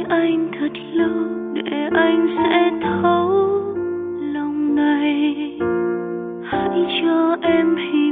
anh thật lâu để anh sẽ thấu lòng này. Hãy cho em hiểu